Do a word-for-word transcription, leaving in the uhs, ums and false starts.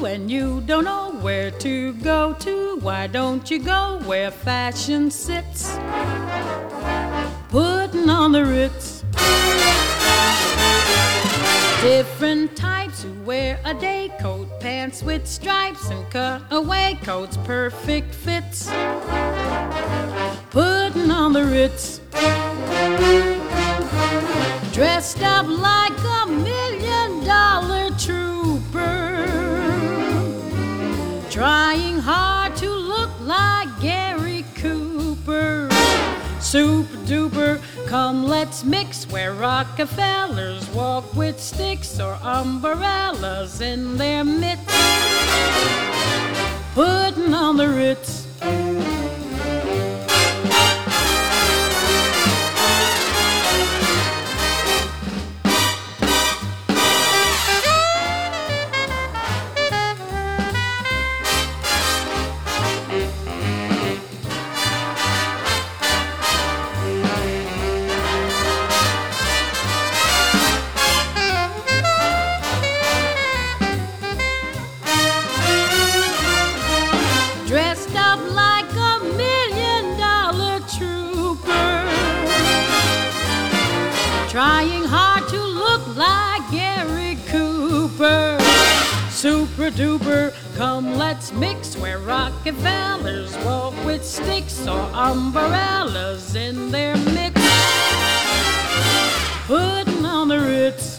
and you don't know where to go to, why don't you go where fashion sits? Putting on the Ritz. Different types who wear a day coat, pants with stripes and cutaway coats, perfect fits. Putting on the Ritz. Dressed up like a million dollar trooper, trying hard to look like Gary Cooper. Super duper, come let's mix where Rockefellers walk with sticks or umbrellas in their mitts. Putting on the Ritz. Dressed up like a million dollar trooper, trying hard to look like Gary Cooper. Super duper, come let's mix where Rockefellers walk with sticks or umbrellas in their mitts. Putting on the Ritz.